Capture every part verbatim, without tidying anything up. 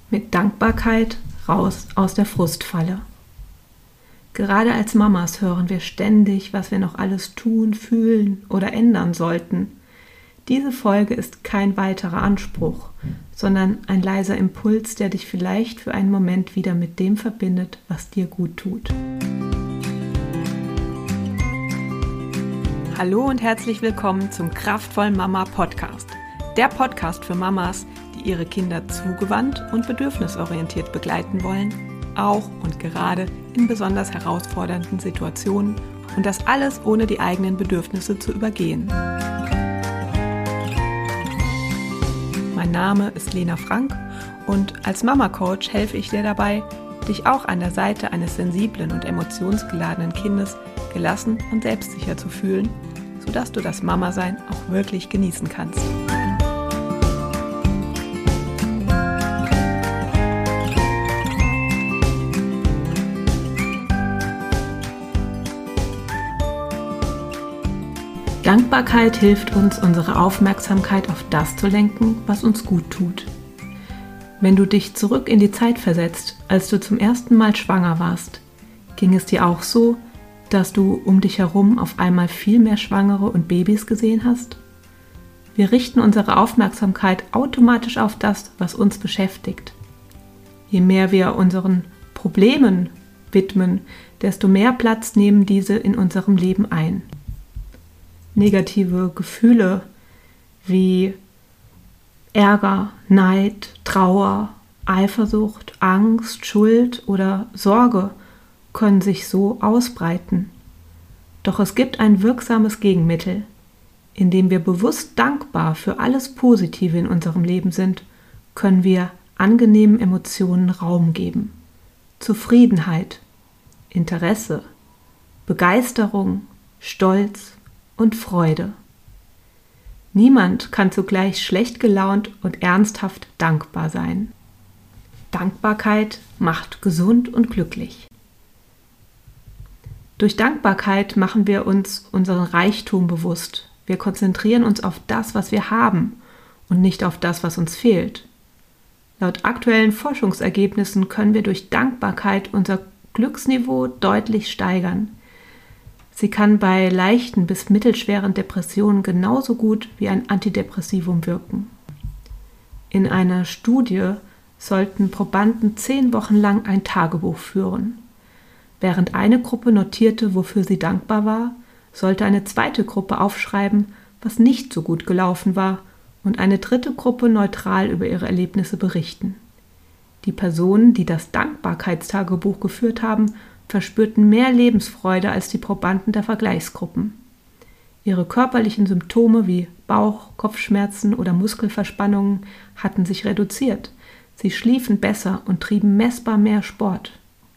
Mit Dankbarkeit raus aus der Frustfalle. Gerade als Mamas hören wir ständig, was wir noch alles tun, fühlen oder ändern sollten. Diese Folge ist kein weiterer Anspruch, sondern ein leiser Impuls, der dich vielleicht für einen Moment wieder mit dem verbindet, was dir gut tut. Hallo und herzlich willkommen zum Kraftvoll Mama Podcast. Der Podcast für Mamas, die ihre Kinder zugewandt und bedürfnisorientiert begleiten wollen, auch und gerade in besonders herausfordernden Situationen, und das alles ohne die eigenen Bedürfnisse zu übergehen. Mein Name ist Lena Frank und als Mama-Coach helfe ich dir dabei, dich auch an der Seite eines sensiblen und emotionsgeladenen Kindes gelassen und selbstsicher zu fühlen, sodass du das Mama-Sein auch wirklich genießen kannst. Dankbarkeit hilft uns, unsere Aufmerksamkeit auf das zu lenken, was uns gut tut. Wenn du dich zurück in die Zeit versetzt, als du zum ersten Mal schwanger warst, ging es dir auch so, dass du um dich herum auf einmal viel mehr Schwangere und Babys gesehen hast? Wir richten unsere Aufmerksamkeit automatisch auf das, was uns beschäftigt. Je mehr wir unseren Problemen widmen, desto mehr Platz nehmen diese in unserem Leben ein. Negative Gefühle wie Ärger, Neid, Trauer, Eifersucht, Angst, Schuld oder Sorge können sich so ausbreiten. Doch es gibt ein wirksames Gegenmittel. Indem wir bewusst dankbar für alles Positive in unserem Leben sind, können wir angenehmen Emotionen Raum geben. Zufriedenheit, Interesse, Begeisterung, Stolz und Freude. Niemand kann zugleich schlecht gelaunt und ernsthaft dankbar sein. Dankbarkeit macht gesund und glücklich. Durch Dankbarkeit machen wir uns unseren Reichtum bewusst. Wir konzentrieren uns auf das, was wir haben und nicht auf das, was uns fehlt. Laut aktuellen Forschungsergebnissen können wir durch Dankbarkeit unser Glücksniveau deutlich steigern. Sie kann bei leichten bis mittelschweren Depressionen genauso gut wie ein Antidepressivum wirken. In einer Studie sollten Probanden zehn Wochen lang ein Tagebuch führen. Während eine Gruppe notierte, wofür sie dankbar war, sollte eine zweite Gruppe aufschreiben, was nicht so gut gelaufen war, und eine dritte Gruppe neutral über ihre Erlebnisse berichten. Die Personen, die das Dankbarkeitstagebuch geführt haben, verspürten mehr Lebensfreude als die Probanden der Vergleichsgruppen. Ihre körperlichen Symptome wie Bauch-, Kopfschmerzen oder Muskelverspannungen hatten sich reduziert. Sie schliefen besser und trieben messbar mehr Sport.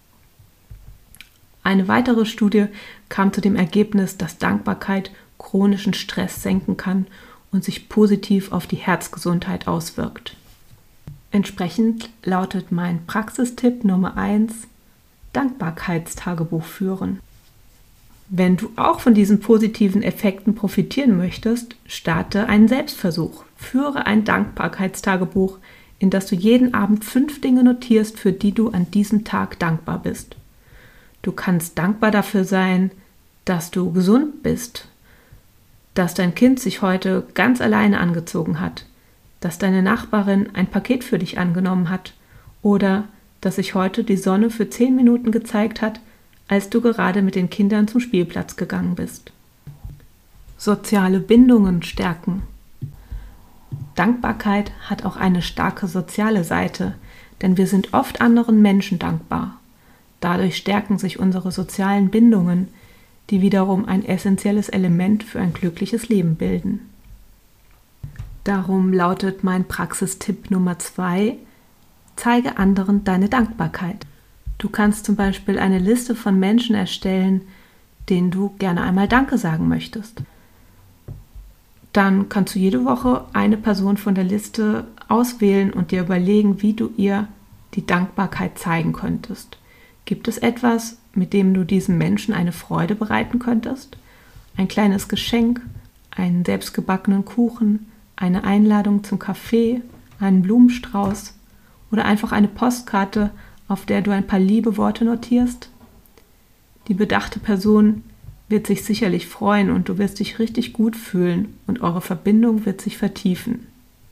Eine weitere Studie kam zu dem Ergebnis, dass Dankbarkeit chronischen Stress senken kann und sich positiv auf die Herzgesundheit auswirkt. Entsprechend lautet mein Praxistipp Nummer eins: Dankbarkeitstagebuch führen. Wenn du auch von diesen positiven Effekten profitieren möchtest, starte einen Selbstversuch. Führe ein Dankbarkeitstagebuch, in das du jeden Abend fünf Dinge notierst, für die du an diesem Tag dankbar bist. Du kannst dankbar dafür sein, dass du gesund bist, dass dein Kind sich heute ganz alleine angezogen hat, dass deine Nachbarin ein Paket für dich angenommen hat oder dass sich heute die Sonne für zehn Minuten gezeigt hat, als du gerade mit den Kindern zum Spielplatz gegangen bist. Soziale Bindungen stärken. Dankbarkeit hat auch eine starke soziale Seite, denn wir sind oft anderen Menschen dankbar. Dadurch stärken sich unsere sozialen Bindungen, die wiederum ein essentielles Element für ein glückliches Leben bilden. Darum lautet mein Praxistipp Nummer zwei: Zeige anderen deine Dankbarkeit. Du kannst zum Beispiel eine Liste von Menschen erstellen, denen du gerne einmal Danke sagen möchtest. Dann kannst du jede Woche eine Person von der Liste auswählen und dir überlegen, wie du ihr die Dankbarkeit zeigen könntest. Gibt es etwas, mit dem du diesem Menschen eine Freude bereiten könntest? Ein kleines Geschenk, einen selbstgebackenen Kuchen, eine Einladung zum Kaffee, einen Blumenstrauß oder einfach eine Postkarte, auf der du ein paar liebe Worte notierst? Die bedachte Person wird sich sicherlich freuen und du wirst dich richtig gut fühlen und eure Verbindung wird sich vertiefen.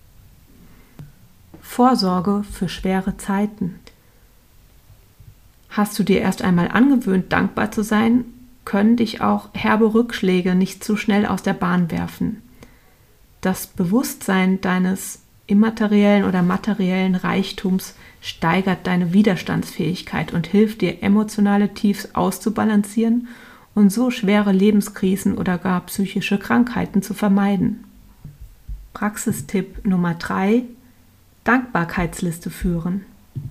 Vorsorge für schwere Zeiten. Hast du dir erst einmal angewöhnt, dankbar zu sein, können dich auch herbe Rückschläge nicht zu schnell aus der Bahn werfen. Das Bewusstsein deines immateriellen oder materiellen Reichtums steigert deine Widerstandsfähigkeit und hilft dir, emotionale Tiefs auszubalancieren und so schwere Lebenskrisen oder gar psychische Krankheiten zu vermeiden. Praxistipp Nummer drei: Dankbarkeitsliste führen.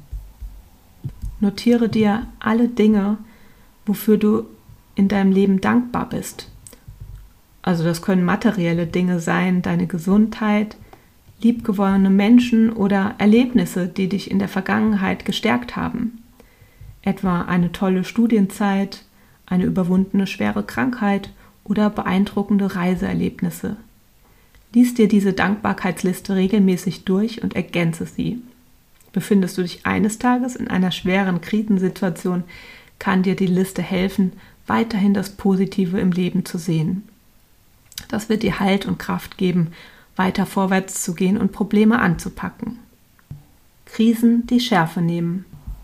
Notiere dir alle Dinge, wofür du in deinem Leben dankbar bist. Also das können materielle Dinge sein, deine Gesundheit, liebgewonnene Menschen oder Erlebnisse, die dich in der Vergangenheit gestärkt haben. Etwa eine tolle Studienzeit, eine überwundene schwere Krankheit oder beeindruckende Reiseerlebnisse. Lies dir diese Dankbarkeitsliste regelmäßig durch und ergänze sie. Befindest du dich eines Tages in einer schweren Krisensituation, kann dir die Liste helfen, weiterhin das Positive im Leben zu sehen. Das wird dir Halt und Kraft geben, weiter vorwärts zu gehen und Probleme anzupacken. Krisen die Schärfe nehmen.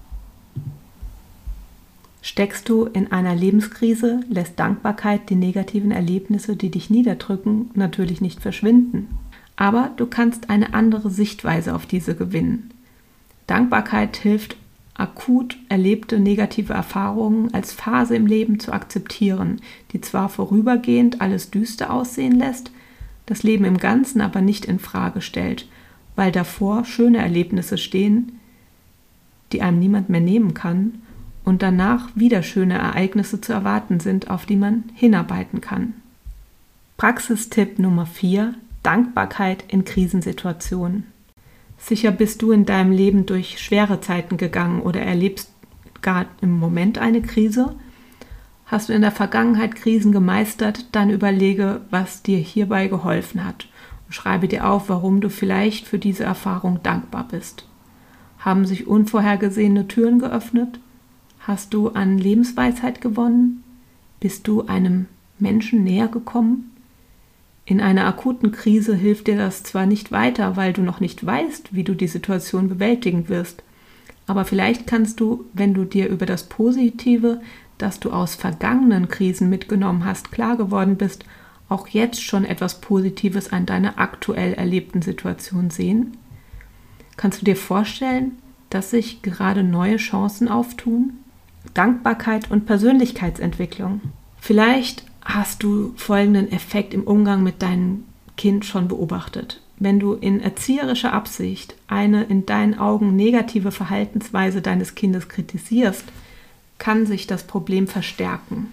Steckst du in einer Lebenskrise, lässt Dankbarkeit die negativen Erlebnisse, die dich niederdrücken, natürlich nicht verschwinden. Aber du kannst eine andere Sichtweise auf diese gewinnen. Dankbarkeit hilft, akut erlebte negative Erfahrungen als Phase im Leben zu akzeptieren, die zwar vorübergehend alles düster aussehen lässt, das Leben im Ganzen aber nicht in Frage stellt, weil davor schöne Erlebnisse stehen, die einem niemand mehr nehmen kann, und danach wieder schöne Ereignisse zu erwarten sind, auf die man hinarbeiten kann. Praxistipp Nummer vier: Dankbarkeit in Krisensituationen. Sicher bist du in deinem Leben durch schwere Zeiten gegangen oder erlebst gar im Moment eine Krise. Hast du in der Vergangenheit Krisen gemeistert, dann überlege, was dir hierbei geholfen hat und schreibe dir auf, warum du vielleicht für diese Erfahrung dankbar bist. Haben sich unvorhergesehene Türen geöffnet? Hast du an Lebensweisheit gewonnen? Bist du einem Menschen näher gekommen? In einer akuten Krise hilft dir das zwar nicht weiter, weil du noch nicht weißt, wie du die Situation bewältigen wirst, aber vielleicht kannst du, wenn du dir über das Positive, das du aus vergangenen Krisen mitgenommen hast, klar geworden bist, auch jetzt schon etwas Positives an deiner aktuell erlebten Situation sehen? Kannst du dir vorstellen, dass sich gerade neue Chancen auftun? Dankbarkeit und Persönlichkeitsentwicklung. Vielleicht hast du folgenden Effekt im Umgang mit deinem Kind schon beobachtet. Wenn du in erzieherischer Absicht eine in deinen Augen negative Verhaltensweise deines Kindes kritisierst, kann sich das Problem verstärken.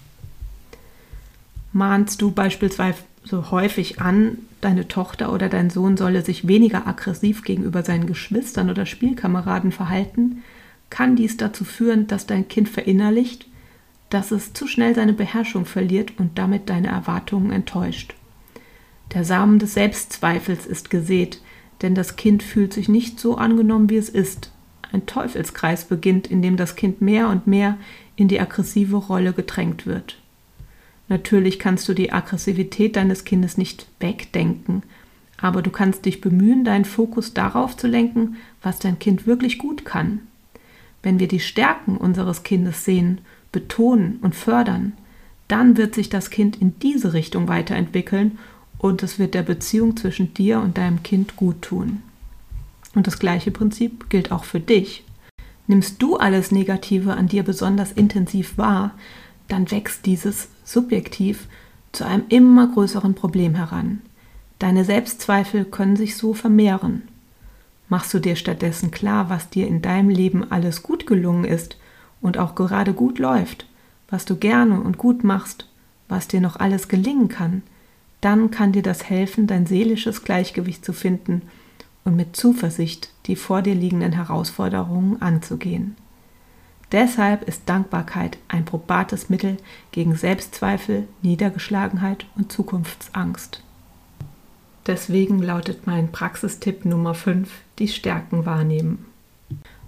Mahnst du beispielsweise so häufig an, deine Tochter oder dein Sohn solle sich weniger aggressiv gegenüber seinen Geschwistern oder Spielkameraden verhalten, kann dies dazu führen, dass dein Kind verinnerlicht, dass es zu schnell seine Beherrschung verliert und damit deine Erwartungen enttäuscht. Der Samen des Selbstzweifels ist gesät, denn das Kind fühlt sich nicht so angenommen, wie es ist. Ein Teufelskreis beginnt, in dem das Kind mehr und mehr in die aggressive Rolle gedrängt wird. Natürlich kannst du die Aggressivität deines Kindes nicht wegdenken, aber du kannst dich bemühen, deinen Fokus darauf zu lenken, was dein Kind wirklich gut kann. Wenn wir die Stärken unseres Kindes sehen, betonen und fördern, dann wird sich das Kind in diese Richtung weiterentwickeln und es wird der Beziehung zwischen dir und deinem Kind gut tun. Und das gleiche Prinzip gilt auch für dich. Nimmst du alles Negative an dir besonders intensiv wahr, dann wächst dieses subjektiv zu einem immer größeren Problem heran. Deine Selbstzweifel können sich so vermehren. Machst du dir stattdessen klar, was dir in deinem Leben alles gut gelungen ist und auch gerade gut läuft, was du gerne und gut machst, was dir noch alles gelingen kann, dann kann dir das helfen, dein seelisches Gleichgewicht zu finden und mit Zuversicht die vor dir liegenden Herausforderungen anzugehen. Deshalb ist Dankbarkeit ein probates Mittel gegen Selbstzweifel, Niedergeschlagenheit und Zukunftsangst. Deswegen lautet mein Praxistipp Nummer fünf, die Stärken wahrnehmen.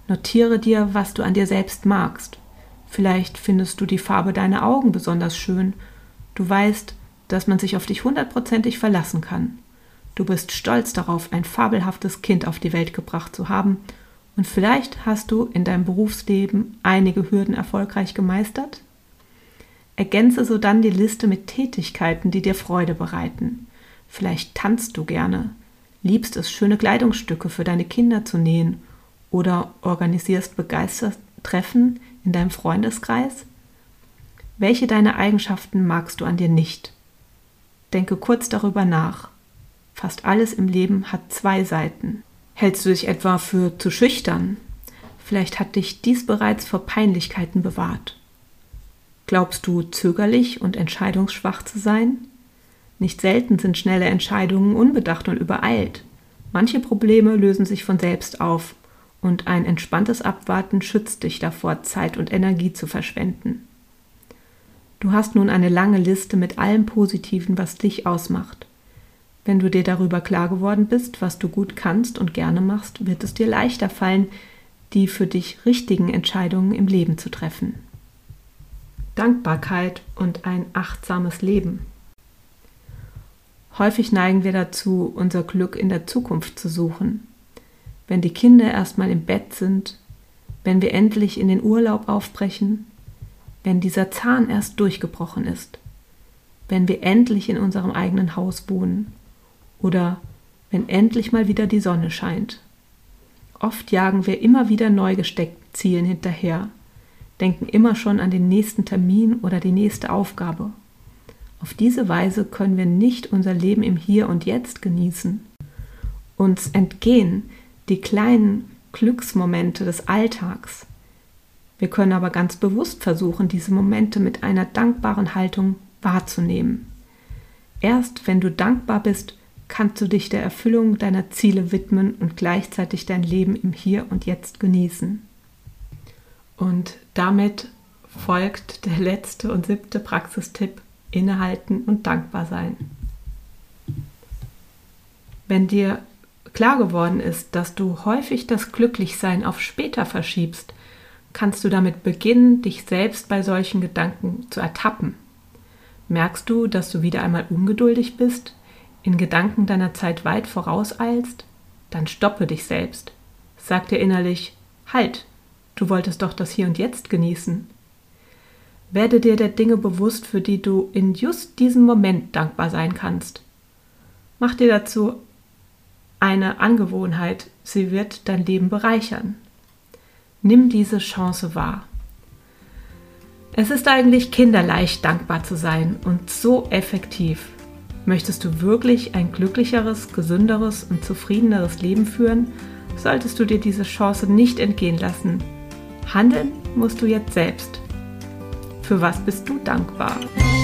Notiere dir, was du an dir selbst magst. Vielleicht findest du die Farbe deiner Augen besonders schön. Du weißt, dass man sich auf dich hundertprozentig verlassen kann. Du bist stolz darauf, ein fabelhaftes Kind auf die Welt gebracht zu haben. Und vielleicht hast du in deinem Berufsleben einige Hürden erfolgreich gemeistert. Ergänze sodann die Liste mit Tätigkeiten, die dir Freude bereiten. Vielleicht tanzt du gerne, liebst es, schöne Kleidungsstücke für deine Kinder zu nähen oder organisierst begeistert Treffen in deinem Freundeskreis. Welche deiner Eigenschaften magst du an dir nicht? Denke kurz darüber nach. Fast alles im Leben hat zwei Seiten. Hältst du dich etwa für zu schüchtern? Vielleicht hat dich dies bereits vor Peinlichkeiten bewahrt. Glaubst du, zögerlich und entscheidungsschwach zu sein? Nicht selten sind schnelle Entscheidungen unbedacht und übereilt. Manche Probleme lösen sich von selbst auf und ein entspanntes Abwarten schützt dich davor, Zeit und Energie zu verschwenden. Du hast nun eine lange Liste mit allem Positiven, was dich ausmacht. Wenn du dir darüber klar geworden bist, was du gut kannst und gerne machst, wird es dir leichter fallen, die für dich richtigen Entscheidungen im Leben zu treffen. Dankbarkeit und ein achtsames Leben. Häufig neigen wir dazu, unser Glück in der Zukunft zu suchen. Wenn die Kinder erstmal im Bett sind, wenn wir endlich in den Urlaub aufbrechen, wenn dieser Zahn erst durchgebrochen ist, wenn wir endlich in unserem eigenen Haus wohnen oder wenn endlich mal wieder die Sonne scheint. Oft jagen wir immer wieder neu gesteckten Zielen hinterher, denken immer schon an den nächsten Termin oder die nächste Aufgabe. Auf diese Weise können wir nicht unser Leben im Hier und Jetzt genießen. Uns entgehen die kleinen Glücksmomente des Alltags. Wir können aber ganz bewusst versuchen, diese Momente mit einer dankbaren Haltung wahrzunehmen. Erst wenn du dankbar bist, kannst du dich der Erfüllung deiner Ziele widmen und gleichzeitig dein Leben im Hier und Jetzt genießen. Und damit folgt der letzte und siebte Praxistipp: Innehalten und dankbar sein. Wenn dir klar geworden ist, dass du häufig das Glücklichsein auf später verschiebst, kannst du damit beginnen, dich selbst bei solchen Gedanken zu ertappen. Merkst du, dass du wieder einmal ungeduldig bist, in Gedanken deiner Zeit weit vorauseilst? Dann stoppe dich selbst. Sag dir innerlich: Halt, du wolltest doch das Hier und Jetzt genießen. Werde dir der Dinge bewusst, für die du in just diesem Moment dankbar sein kannst. Mach dir dazu eine Angewohnheit, sie wird dein Leben bereichern. Nimm diese Chance wahr. Es ist eigentlich kinderleicht, dankbar zu sein und so effektiv. Möchtest du wirklich ein glücklicheres, gesünderes und zufriedeneres Leben führen, solltest du dir diese Chance nicht entgehen lassen. Handeln musst du jetzt selbst. Für was bist du dankbar?